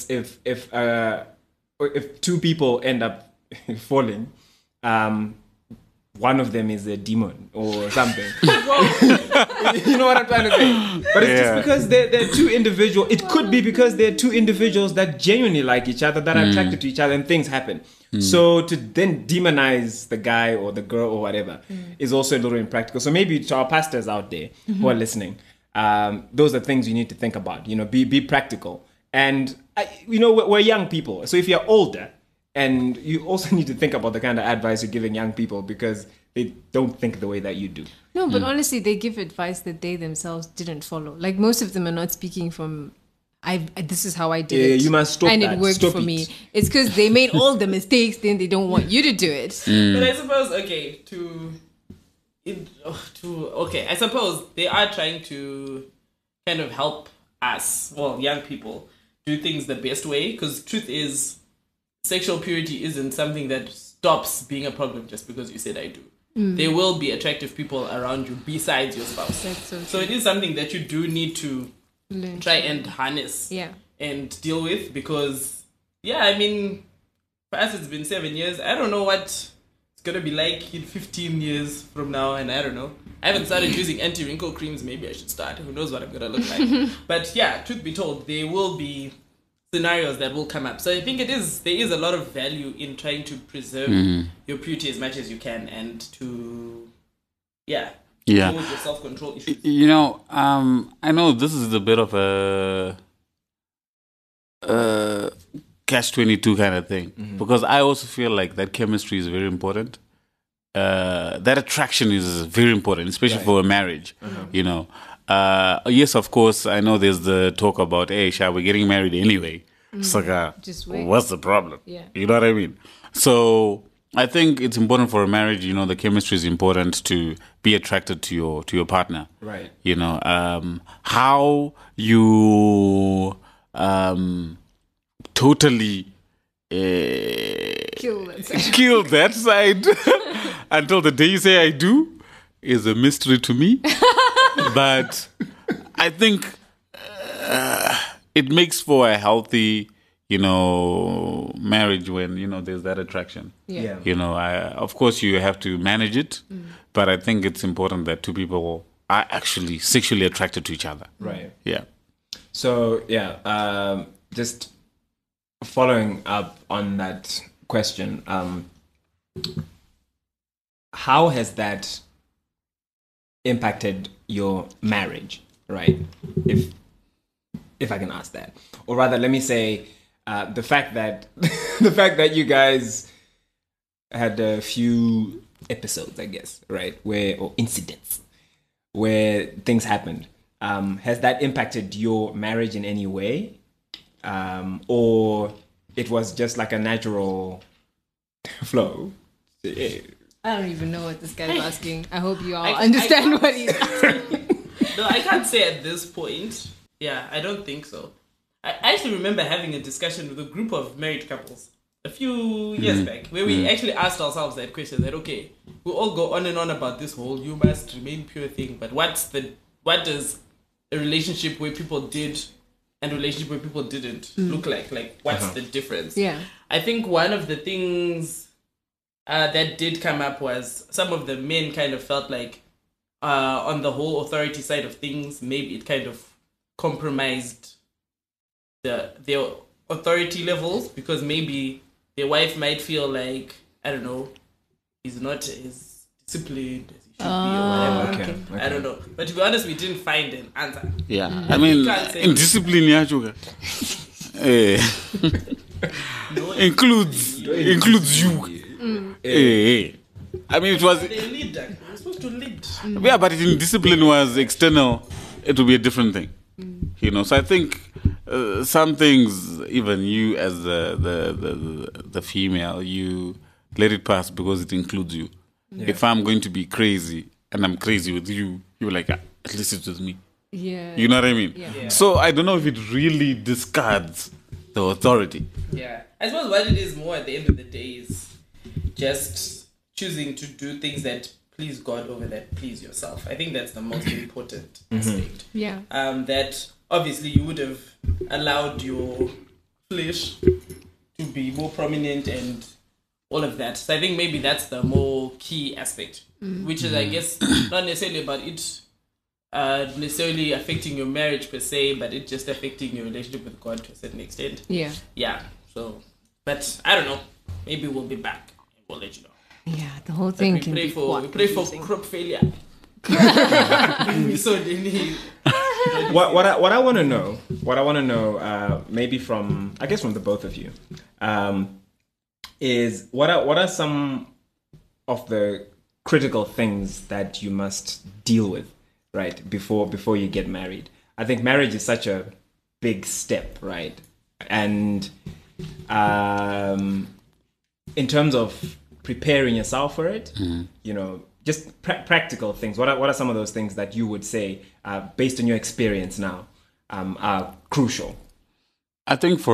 S3: if two people end up falling, one of them is a demon or something. You know what I'm trying to say? But it's just because they're two individuals. It could be because they're two individuals that genuinely like each other, that are attracted to each other, and things happen. So to then demonize the guy or the girl or whatever is also a little impractical. So maybe to our pastors out there who are listening, those are things you need to think about. Be practical. And we're young people. So if you're older, and you also need to think about the kind of advice you're giving young people, because they don't think the way that you do.
S2: No, but honestly, they give advice that they themselves didn't follow. Like most of them are not speaking from, this is how I did it.
S3: You must stop
S2: and
S3: that.
S2: it worked
S3: Stop
S2: for
S3: it.
S2: me. It's because they made all the mistakes, then they don't want you to do it.
S4: But I suppose I suppose they are trying to kind of help us, young people, do things the best way, because truth is sexual purity isn't something that stops being a problem just because you said I do. There will be attractive people around you besides your spouse.
S2: That's so
S4: So it is something that you do need to
S2: Learn.
S4: try and harness
S2: Yeah.
S4: and deal with, because I mean, for us it's been 7 years. I don't know what it's gonna be like in 15 years from now, and I don't know. I haven't started using anti-wrinkle creams. Maybe I should start. Who knows what I'm gonna look like? But truth be told, there will be scenarios that will come up. So I think there is a lot of value in trying to preserve your purity as much as you can, and to
S5: Yeah.
S4: Deal with your self-control issues.
S5: You know, I know this is a bit of a catch-22 kind of thing, because I also feel like that chemistry is very important. That attraction is very important, especially for a marriage. You know, yes, of course, I know there's the talk about, hey, shall we getting married anyway? It's like,
S2: Just wait.
S5: what's the problem?
S2: Yeah.
S5: You know what I mean? So I think it's important for a marriage. You know, the chemistry is important to be attracted to your partner.
S3: Right.
S5: You know, how you totally
S2: Kill that section.
S5: kill that side until the day you say I do is a mystery to me. But I think it makes for a healthy, you know, marriage when, you know, there's that attraction.
S2: Yeah.
S5: You know, of course you have to manage it, but I think it's important that two people are actually sexually attracted to each other.
S3: Right.
S5: Yeah.
S3: So yeah, just following up on that question, how has that impacted your marriage? Right, if I can ask that, or rather, let me say, the fact that you guys had a few episodes, I guess, right, or incidents where things happened. Has that impacted your marriage in any way? Or it was just like a natural flow?
S2: I don't even know what this guy's asking. I hope you all
S4: I
S2: understand
S4: can't-
S2: what he's asking.
S4: No, I can't say at this point. Yeah, I don't think so. I actually remember having a discussion with a group of married couples a few years back, where we actually asked ourselves that question: that okay, we all go on and on about this whole "you must remain pure" thing, but what does a relationship where people did and a relationship where people didn't look like? Like, what's the difference?
S2: Yeah.
S4: I think one of the things that did come up was some of the men kind of felt like on the whole authority side of things, maybe it kind of compromised their authority levels, because maybe their wife might feel like, I don't know, he's not as disciplined as he should be or whatever.
S3: Okay.
S4: I don't know. But to be honest, we didn't find an answer.
S5: Yeah. I mean,
S4: can't say-
S5: in discipline, yeah, sugar. Includes you. Hey. I mean, it was.
S4: They lead. We're supposed to lead.
S5: Yeah, but in discipline was external, it would be a different thing. You know, so I think some things, even you as the female, you let it pass because it includes you. If I'm going to be crazy and I'm crazy with you, you're like, at least it's with me.
S2: Yeah.
S5: You know what I mean?
S2: Yeah.
S5: So I don't know if it really discards the authority.
S4: Yeah. I suppose what it is more at the end of the day is just choosing to do things that please God over that please yourself. I think that's the most important aspect.
S2: Yeah.
S4: That obviously you would have allowed your flesh to be more prominent and all of that. So I think maybe that's the more key aspect, which is, I guess, not necessarily about it necessarily affecting your marriage per se, but it just affecting your relationship with God to a certain extent.
S2: Yeah.
S4: Yeah. So, but I don't know. Maybe we'll be back and we'll let you know.
S2: Yeah. The whole thing
S4: We
S2: can
S4: pray
S2: be
S4: for
S2: quite
S4: we pray for
S2: confusing.
S4: crop failure. We saw the
S3: What I want to know, maybe from the both of you, is what are some of the critical things that you must deal with, right, before you get married. I think marriage is such a big step, right? And in terms of preparing yourself for it, you know, just practical things. What are some of those things that you would say, based on your experience now, are crucial?
S5: I think for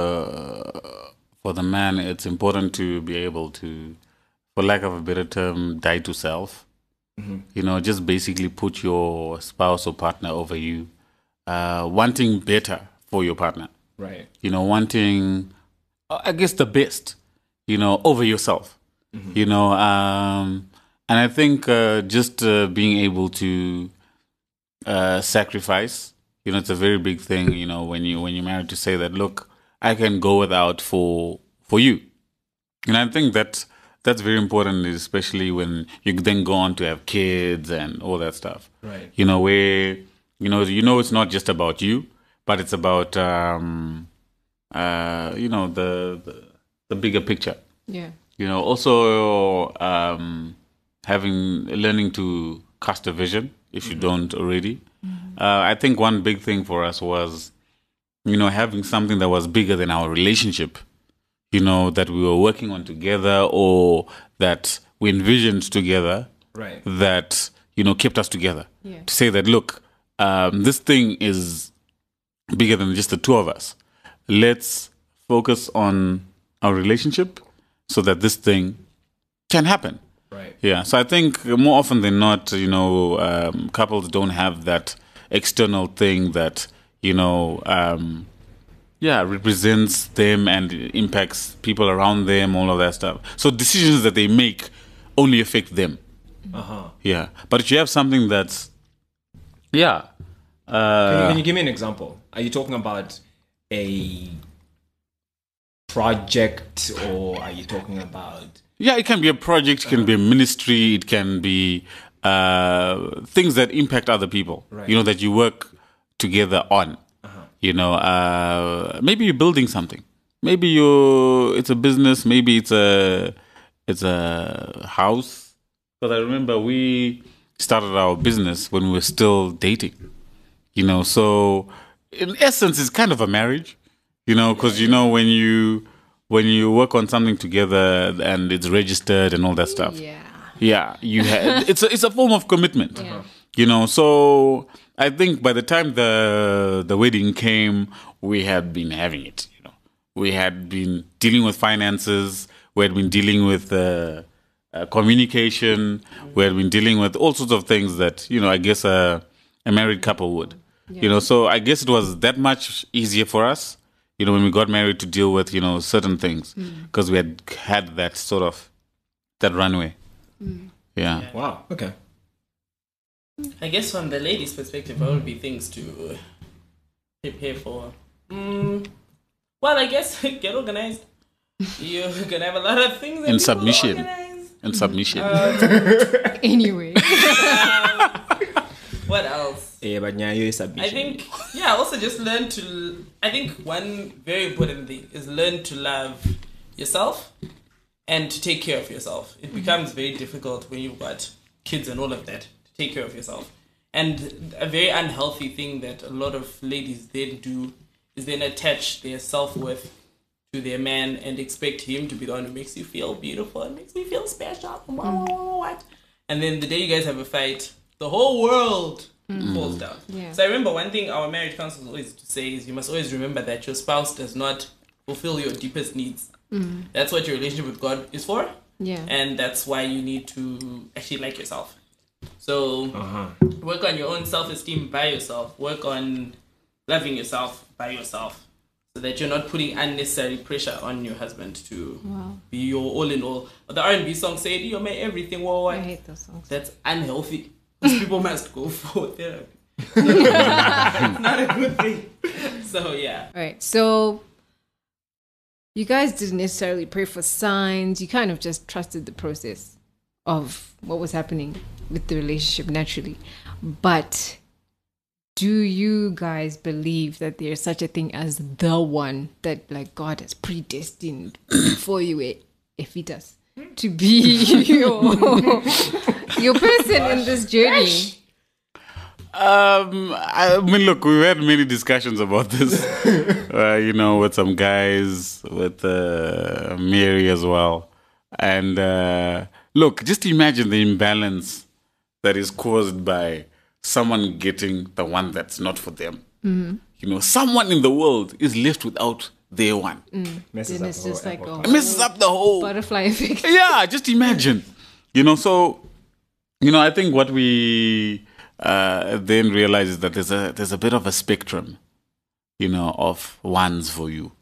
S5: the man, it's important to be able to, for lack of a better term, die to self. You know, just basically put your spouse or partner over you, wanting better for your partner.
S3: Right.
S5: You know, wanting, I guess, the best, you know, over yourself. You know, and I think just being able to sacrifice, you know, it's a very big thing, you know, when you're married, to say that, look, I can go without for you. And I think that that's very important, especially when you then go on to have kids and all that stuff.
S3: Right.
S5: You know, where it's not just about you, but it's about the bigger picture.
S2: Yeah.
S5: You know, also learning to cast a vision if you don't already. I think one big thing for us was, having something that was bigger than our relationship, that we were working on together or that we envisioned together,
S3: Right.
S5: that, kept us together.
S2: Yeah.
S5: To say that, look, this thing is bigger than just the two of us. Let's focus on our relationship so that this thing can happen.
S3: Right.
S5: Yeah. So I think more often than not, couples don't have that external thing that, represents them and impacts people around them, all of that stuff. So decisions that they make only affect them. Yeah. But if you have something that's,
S3: Can you give me an example? Are you talking about a project, or are you talking about...
S5: Yeah, it can be a project, it can be a ministry, it can be things that impact other people,
S3: Right.
S5: That you work together on. Maybe you're building something. Maybe it's a business, maybe it's a house. Because I remember we started our business when we were still dating. So in essence, it's kind of a marriage, because when you work on something together and it's registered and all that stuff, you had it's a form of commitment, So I think by the time the wedding came, we had been having it, we had been dealing with finances, we had been dealing with communication, we had been dealing with all sorts of things that I guess a married couple would. So I guess it was that much easier for us, when we got married, to deal with, certain things, because we had that sort of, that runway. Yeah.
S3: Wow. Okay.
S4: I guess from the lady's perspective, there would be things to prepare for. Well, I guess get organized. You're gonna have a lot of things
S5: In submission.
S2: Anyway.
S4: What else?
S3: But
S4: I think, also just I think one very important thing is learn to love yourself and to take care of yourself. It becomes very difficult when you've got kids and all of that to take care of yourself. And a very unhealthy thing that a lot of ladies then do is then attach their self-worth to their man and expect him to be the one who makes you feel beautiful and makes me feel special. What? And then the day you guys have a fight, the whole world falls down.
S2: Yeah.
S4: So I remember one thing our marriage counselors always used to say is you must always remember that your spouse does not fulfill your deepest needs. That's what your relationship with God is for.
S2: Yeah.
S4: And that's why you need to actually like yourself. So work on your own self-esteem by yourself. Work on loving yourself by yourself, so that you're not putting unnecessary pressure on your husband to be your all in all. The R&B song said, "You're my everything." Whoa,
S2: I hate those songs.
S4: That's unhealthy. These people must go for therapy. It's not a good thing. So yeah.
S2: All right. So you guys didn't necessarily pray for signs. You kind of just trusted the process of what was happening with the relationship naturally. But do you guys believe that there's such a thing as the one that like God has predestined for you, if he does, to be your person in this journey?
S5: I mean, look, we've had many discussions about this, with some guys, with Mary as well. And look, just imagine the imbalance that is caused by someone getting the one that's not for them. Someone in the world is left without their one.
S3: Messes
S2: Then
S3: up
S2: it's
S3: the
S2: just
S3: whole
S2: like
S3: apple
S2: a
S3: cart.
S5: It messes up the whole...
S2: butterfly effect.
S5: Yeah, just imagine. So, I think what we then realize is that there's a bit of a spectrum, of ones for you.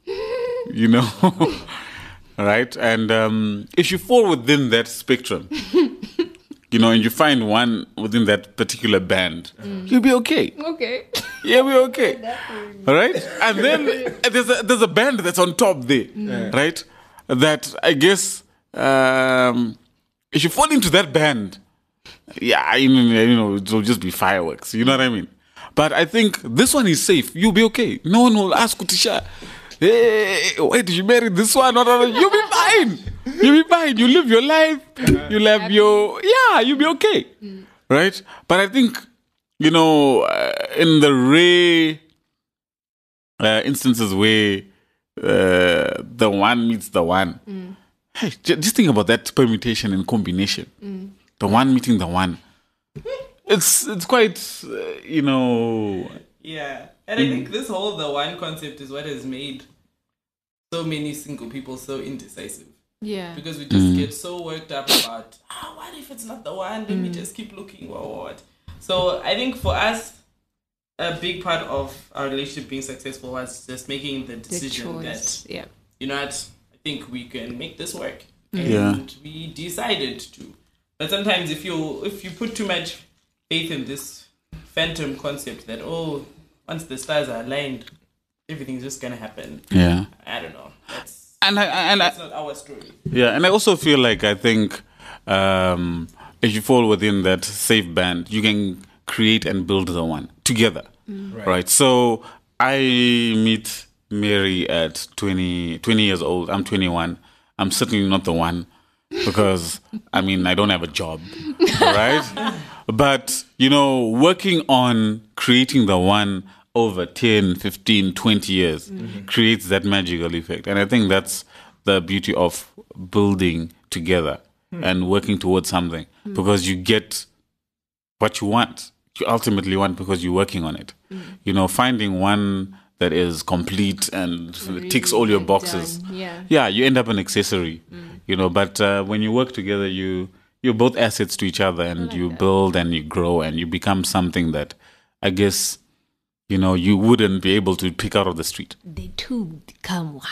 S5: Right? And if you fall within that spectrum, and you find one within that particular band, you'll be okay.
S2: Okay.
S5: Yeah, we're okay. All right? And then there's a band that's on top there, right? That I guess if you fall into that band, yeah, it'll just be fireworks. You know what I mean? But I think this one is safe. You'll be okay. No one will ask Kutisha, hey, why did you marry this one? You'll be fine. You'll be fine. You live your life. You'll have you'll be okay. Right? But I think, in the rare instances where the one meets the one, hey, just think about that permutation and combination. The one meeting the one. It's quite,
S4: Yeah. And I think this whole the one concept is what has made so many single people so indecisive.
S2: Yeah.
S4: Because we just get so worked up about, what if it's not the one? Let me just keep looking. What? So I think for us, a big part of our relationship being successful was just making the decision that, you know what, I think we can make this work. And we decided to. But sometimes if you put too much faith in this phantom concept that, once the stars are aligned, everything's just gonna happen.
S5: Yeah.
S4: I don't know. That's not our story.
S5: Yeah, and I also feel like if you fall within that safe band, you can create and build the one together. Right. So I meet Mary at 20 years old. I'm 21. I'm certainly not the one because I don't have a job. Right? But, working on creating the one over 10, 15, 20 years creates that magical effect. And I think that's the beauty of building together and working towards something because you get what you want. You ultimately want because you're working on it. Finding one that is complete and really ticks all your boxes. Yeah, you end up an accessory. But when you work together, you're both assets to each other and you build and you grow and you become something that I guess, you wouldn't be able to pick out of the street.
S2: They two become one.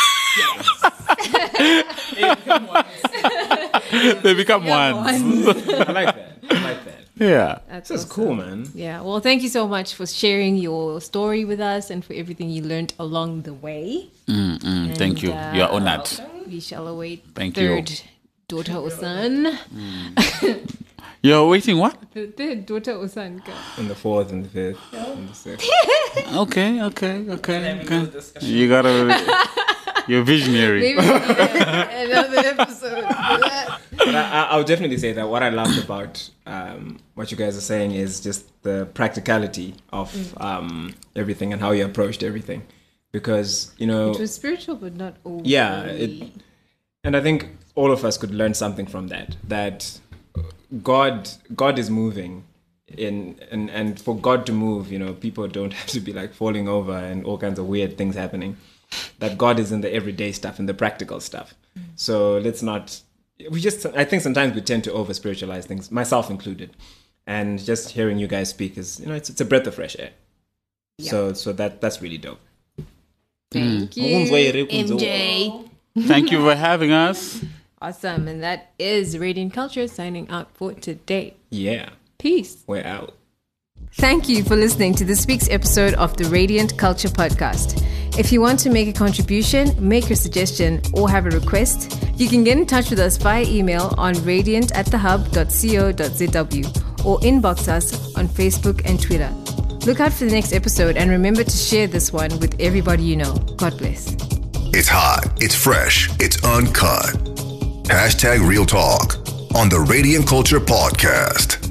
S5: They become one.
S3: I like that.
S5: Yeah.
S3: That's awesome. Cool, man.
S2: Yeah. Well, thank you so much for sharing your story with us and for everything you learned along the way.
S5: Thank you. You are honored.
S2: We shall await
S5: Thank
S2: third
S5: you.
S2: daughter or son.
S5: You're waiting what?
S2: The third daughter or son.
S3: And the fourth and the fifth and the sixth.
S5: Okay. You gotta... You're visionary.
S2: Maybe another episode for that.
S3: But I'll definitely say that what I loved about what you guys are saying is just the practicality of everything and how you approached everything. Because,
S2: It was spiritual, but not overly.
S3: Yeah. And I think all of us could learn something from that. That God is moving. And for God to move, people don't have to be like falling over and all kinds of weird things happening. That God is in the everyday stuff and the practical stuff. So let's not... I think sometimes we tend to over spiritualize things, myself included. And just hearing you guys speak is, it's a breath of fresh air. Yeah. So that's really dope.
S2: Thank you, MJ.
S5: Thank you for having us.
S2: Awesome. And that is Radiant Culture signing out for today.
S3: Yeah.
S2: Peace.
S3: We're out.
S2: Thank you for listening to this week's episode of the Radiant Culture Podcast. If you want to make a contribution, make a suggestion, or have a request, you can get in touch with us via email on radiant@thehub.co.zw or inbox us on Facebook and Twitter. Look out for the next episode and remember to share this one with everybody you know. God bless.
S1: It's hot, it's fresh, it's uncut. #Real Talk on the Radiant Culture Podcast.